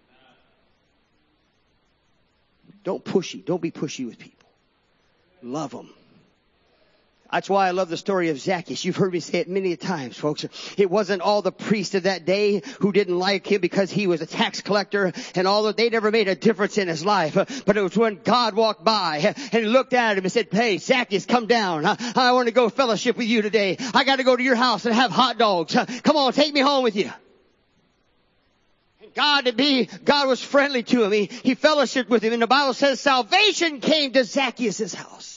Don't pushy. Don't be pushy with people. Love them. That's why I love the story of Zacchaeus. You've heard me say it many times, folks. It wasn't all the priests of that day who didn't like him because he was a tax collector and all that. They never made a difference in his life. But it was when God walked by and he looked at him and said, hey, Zacchaeus, come down. I, I want to go fellowship with you today. I got to go to your house and have hot dogs. Come on, take me home with you. God to be, God was friendly to him. He, he fellowshiped with him. And the Bible says salvation came to Zacchaeus' house.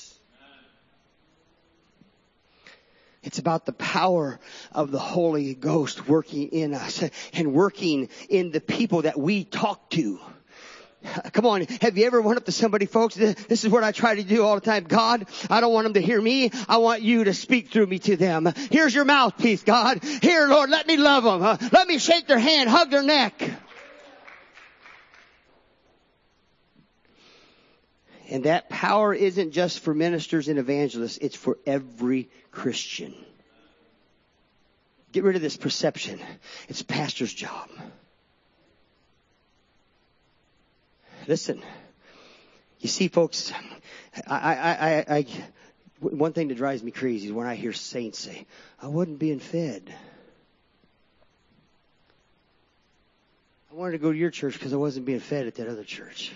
It's about the power of the Holy Ghost working in us and working in the people that we talk to. Come on. Have you ever went up to somebody, folks? This is what I try to do all the time. God, I don't want them to hear me. I want you to speak through me to them. Here's your mouthpiece, God. Here, Lord, let me love them. Let me shake their hand, hug their neck. And that power isn't just for ministers and evangelists. It's for every Christian. Get rid of this perception. It's a pastor's job. Listen, you see, folks, I, I, I, I, one thing that drives me crazy is when I hear saints say, I wasn't being fed. I wanted to go to your church because I wasn't being fed at that other church.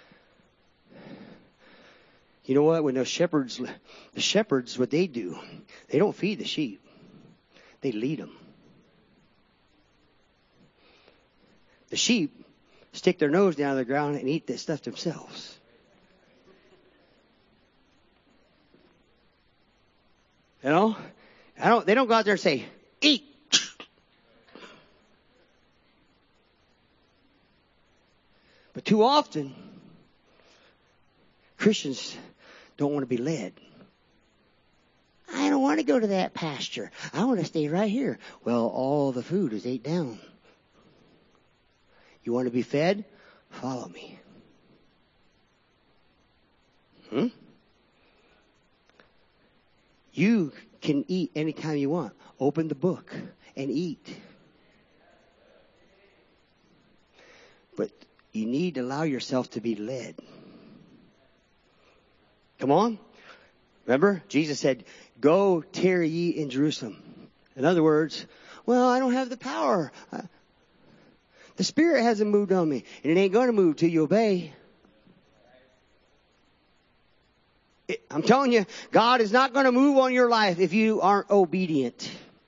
You know what? When those shepherds, the shepherds, what they do, they don't feed the sheep. They lead them. The sheep stick their nose down to the ground and eat that stuff themselves. You know? I don't, they don't go out there and say, eat. But too often, Christians don't want to be led. I don't want to go to that pasture. I want to stay right here. Well, all the food is ate down. You want to be fed? Follow me. Hmm? You can eat anytime you want. Open the book and eat. But you need to allow yourself to be led. Come on. Remember, Jesus said, go tarry ye in Jerusalem. In other words, well, I don't have the power. The Spirit hasn't moved on me. And it ain't going to move till you obey. It, I'm telling you, God is not going to move on your life if you aren't obedient.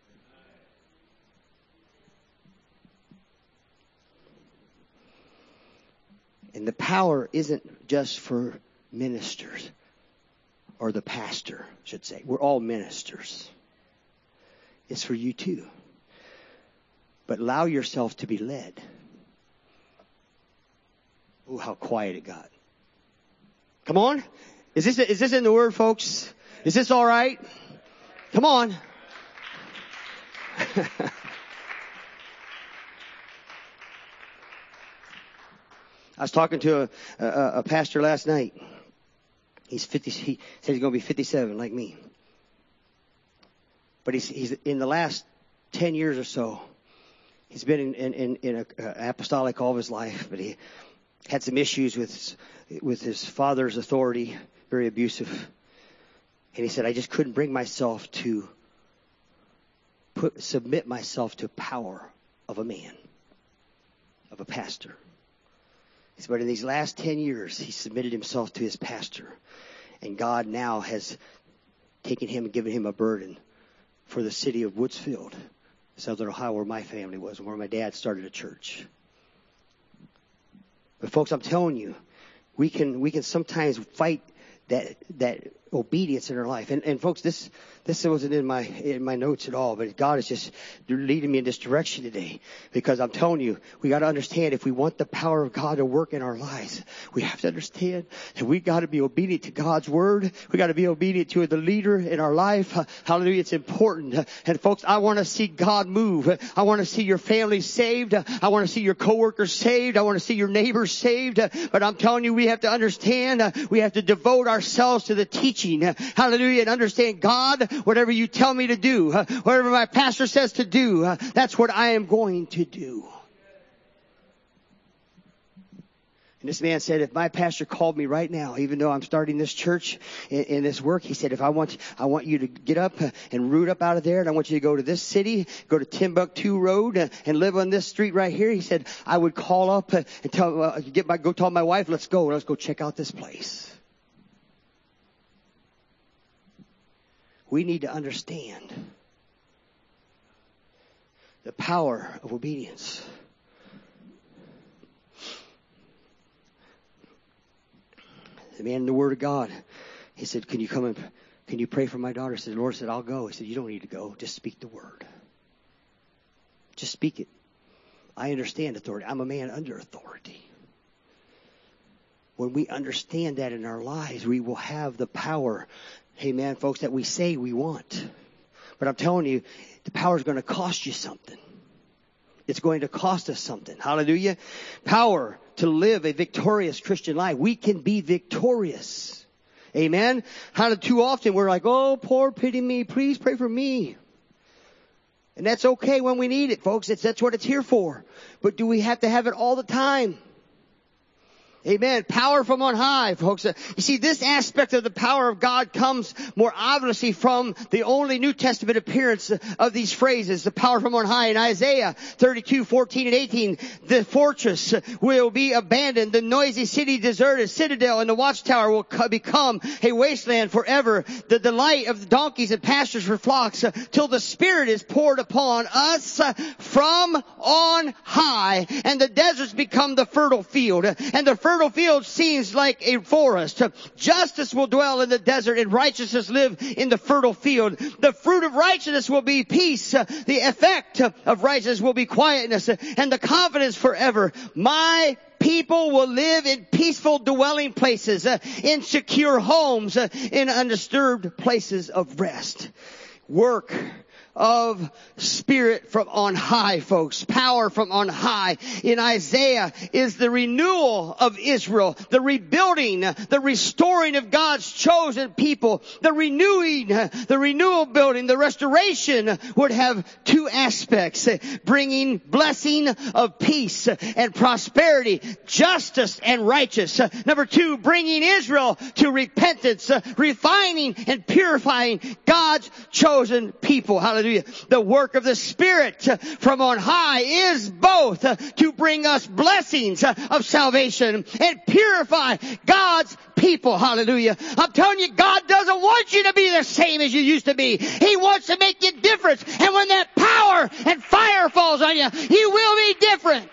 And the power isn't just for ministers. Or the pastor, I should say. We're all ministers. It's for you too. But allow yourself to be led. Oh, how quiet it got. Come on. Is this, is this in the Word, folks? Is this all right? Come on. I was talking to a, a, a pastor last night. He's fifty. He said he's going to be fifty-seven, like me. But he's he's in the last ten years or so. He's been in in, in, in a, a apostolic all of his life, but he had some issues with his, with his father's authority, very abusive. And he said, I just couldn't bring myself to put submit myself to power of a man, of a pastor. But in these last ten years, he submitted himself to his pastor. And God now has taken him and given him a burden for the city of Woodsfield, Southern Ohio, where my family was, where my dad started a church. But folks, I'm telling you, we can we can sometimes fight that that obedience in our life. And, and folks, this, this wasn't in my, in my notes at all, but God is just leading me in this direction today, because I'm telling you, we got to understand, if we want the power of God to work in our lives, we have to understand that we got to be obedient to God's word. We got to be obedient to the leader in our life. Hallelujah. It's important. And folks, I want to see God move. I want to see your family saved. I want to see your coworkers saved. I want to see your neighbors saved. But I'm telling you, we have to understand, we have to devote ourselves to the teaching. Hallelujah. And understand, God, whatever you tell me to do, whatever my pastor says to do, that's what I am going to do. And this man said, if my pastor called me right now, even though I'm starting this church in, in this work, he said, if I want, I want you to get up and root up out of there, and I want you to go to this city, go to Timbuktu Road, and live on this street right here. He said, I would call up and tell, uh, get my, go tell my wife, let's go, let's go check out this place. We need to understand the power of obedience. The man in the Word of God, he said, can you come and, can you pray for my daughter? He said, the Lord said, I'll go. He said, you don't need to go. Just speak the word. Just speak it. I understand authority. I'm a man under authority. When we understand that in our lives, we will have the power, amen, folks, that we say we want. But I'm telling you, the power is going to cost you something. It's going to cost us something. Hallelujah. Power to live a victorious Christian life. We can be victorious. Amen. How too often we're like, oh, poor, pity me. Please pray for me. And that's okay when we need it, folks. It's, that's what it's here for. But do we have to have it all the time? Amen. Power from on high, folks. You see, this aspect of the power of God comes more obviously from the only New Testament appearance of these phrases, the power from on high. In Isaiah thirty-two, fourteen and eighteen, the fortress will be abandoned, the noisy city deserted, citadel and the watchtower will become a wasteland forever. The delight of the donkeys and pastures for flocks, uh, till the Spirit is poured upon us uh, from on high, and the deserts become the fertile field, and the fertile fertile field seems like a forest. Justice will dwell in the desert and righteousness live in the fertile field. The fruit of righteousness will be peace. The effect of righteousness will be quietness, and the confidence forever. My people will live in peaceful dwelling places, in secure homes, in undisturbed places of rest. Work of Spirit from on high, folks. Power from on high. In Isaiah is the renewal of Israel, the rebuilding, the restoring of God's chosen people, the renewing, the renewal building, the restoration would have two aspects, bringing blessing of peace and prosperity, justice and righteous. Number two, bringing Israel to repentance, refining and purifying God's chosen people. Hallelujah. The work of the Spirit from on high is both to bring us blessings of salvation and purify God's people. Hallelujah. I'm telling you, God doesn't want you to be the same as you used to be. He wants to make you different. And when that power and fire falls on you, you will be different.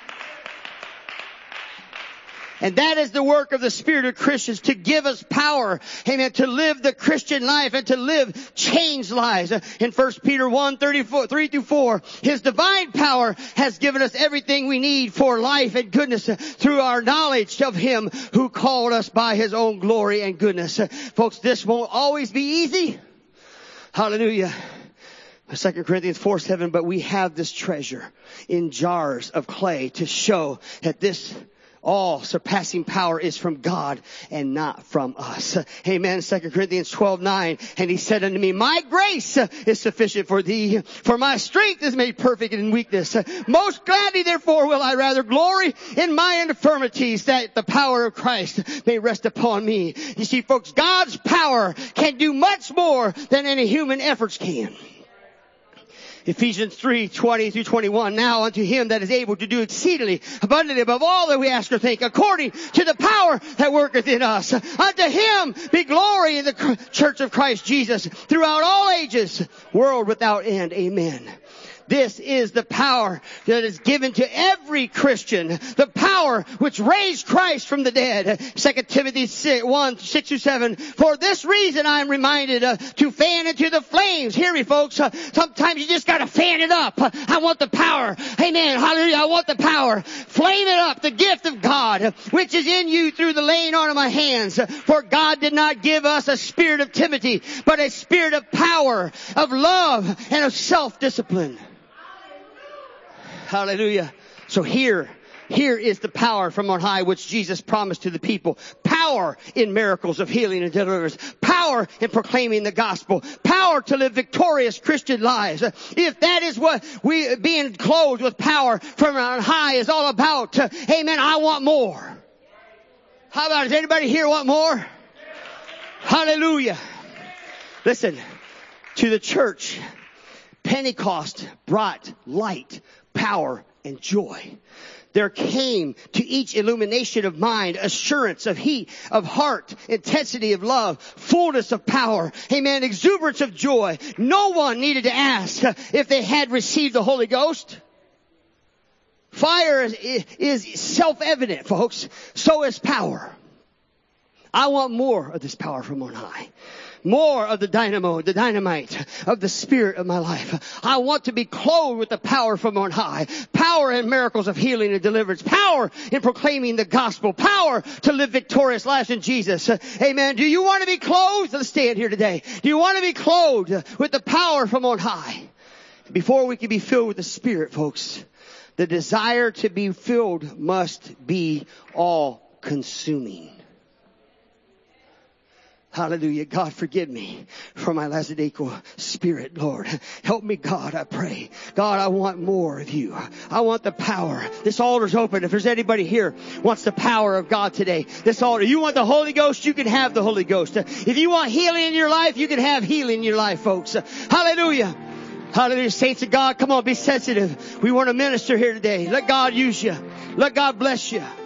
And that is the work of the Spirit of Christians, to give us power, amen, to live the Christian life and to live changed lives. In First Peter one, thirty-four, three through four, His divine power has given us everything we need for life and goodness through our knowledge of Him who called us by His own glory and goodness. Folks, this won't always be easy. Hallelujah. Second Corinthians four, seven, but we have this treasure in jars of clay to show that this all surpassing power is from God and not from us. Amen. Second Corinthians twelve, nine. And He said unto me, my grace is sufficient for thee, for my strength is made perfect in weakness. Most gladly therefore will I rather glory in my infirmities, that the power of Christ may rest upon me. You see, folks, God's power can do much more than any human efforts can. Ephesians three, twenty through twenty-one. Now unto Him that is able to do exceedingly abundantly above all that we ask or think, according to the power that worketh in us. Unto Him be glory in the church of Christ Jesus throughout all ages, world without end. Amen. This is the power that is given to every Christian. The power which raised Christ from the dead. Second Timothy one, six through seven. For this reason I am reminded uh, to fan into the flames. Hear me, folks. Uh, sometimes you just gotta fan it up. Uh, I want the power. Amen. Hallelujah. I want the power. Flame it up. The gift of God, uh, which is in you through the laying on of my hands. Uh, for God did not give us a spirit of timidity, but a spirit of power, of love, and of self-discipline. Hallelujah. So here, here is the power from on high which Jesus promised to the people. Power in miracles of healing and deliverance. Power in proclaiming the gospel. Power to live victorious Christian lives. If that is what we, being clothed with power from on high is all about, uh, amen, I want more. How about, does anybody here want more? Hallelujah. Listen, to the church, Pentecost brought light, power, and joy. There came to each illumination of mind, assurance of heat, of heart, intensity of love, fullness of power, amen, exuberance of joy. No one needed to ask if they had received the Holy Ghost. Fire is, is self-evident, folks. So is power. I want more of this power from on high. More of the dynamo, the dynamite of the Spirit of my life. I want to be clothed with the power from on high. Power in miracles of healing and deliverance. Power in proclaiming the gospel. Power to live victorious lives in Jesus. Amen. Do you want to be clothed? Let's stand here today. Do you want to be clothed with the power from on high? Before we can be filled with the Spirit, folks, the desire to be filled must be all-consuming. Hallelujah. God, forgive me for my lackadaisical spirit, Lord. Help me, God, I pray. God, I want more of you. I want the power. This altar's open. If there's anybody here wants the power of God today, this altar, you want the Holy Ghost, you can have the Holy Ghost. If you want healing in your life, you can have healing in your life, folks. Hallelujah. Hallelujah. Saints of God, come on, be sensitive. We want to minister here today. Let God use you. Let God bless you.